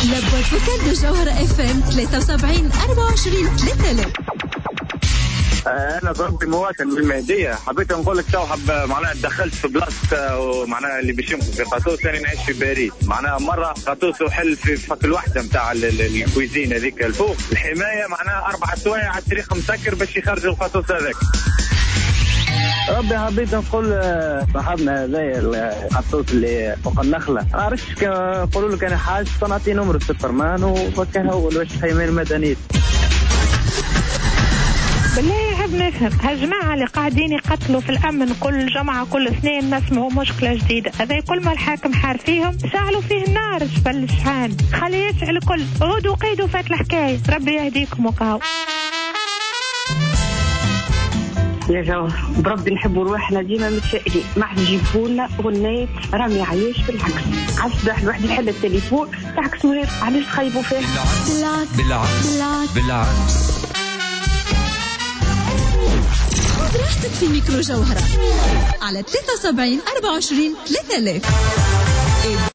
لابد فوكال بجوهرة FM 73 24 3000. انا ضربي مواطن بالمهديه، حبيت نقول لك تو معناها دخلت في بلاصه ومعناها اللي باش يمكن في قطوس. انا نعيش في باريس، معناها مره قطوس وحل في فك الوحده نتاع الكويزين هذيك الفوق الحمايه، معناها 4 سوايع على الطريق مسكر باش يخرجوا القطوس هذاك. ربي حبيت نقول صاحبنا هذايا القطوس اللي فوق النخله، ما عرفتش نقولوا له كان حاج صنعتي نمر سوبرمان وكان هو واش خيمين مدنيين. بالله يحب نفهم هالجماعة اللي قاعدين يقتلوا في الأمن كل جمعة كل سنين ما اسمه مشكلة جديدة. هذا كل ما الحاكم حار فيهم شعلوا فيه النار جبل الشحان، خليه يشعل الكل. عودوا قيدوا فات الحكاية، ربي يهديكم وكاو. يا جوهر بربي نحبوا روحنا ديما متفائلين، ما عاد يجيبوا لنا غنيت رامي عياش. بالعكس عاد صباح الواحد يحل التليفون تاعك سوير، علاش تخيبوا فيه؟ بالعكس خذ راحتك في ميكرو جوهرة على 73 24 3000.